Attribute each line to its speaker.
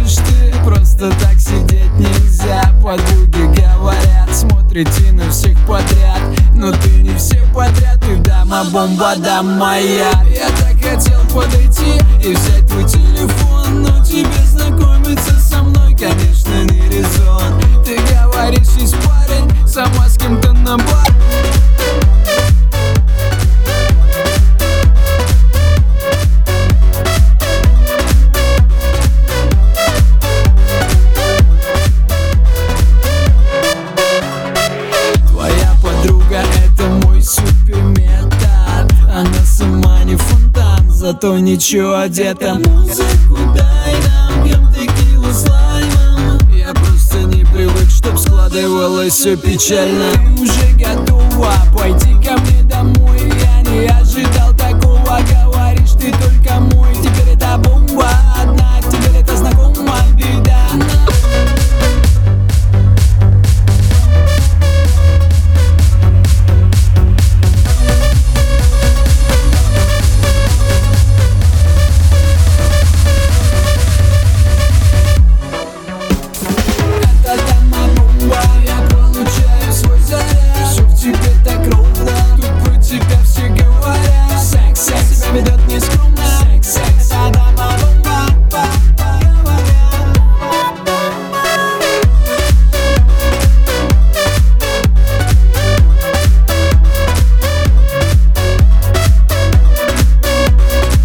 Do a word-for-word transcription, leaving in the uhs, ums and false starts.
Speaker 1: можешь ты, просто так сидеть нельзя. Подруги говорят, смотрите на всех подряд, но ты не всех подряд, ты дама-бомба, дама моя. Я так хотел подойти и взять твой телефон, но тебе знакомиться со мной, конечно, не резон. Ты говоришь, есть парень, сама с кем-то на бар. Она сама не фонтан, зато ничего одета. Музыку дай нам, пьем текилу с лаймом. Я просто не привык, чтоб складывалось все печально. Ты уже готова пойти ко мне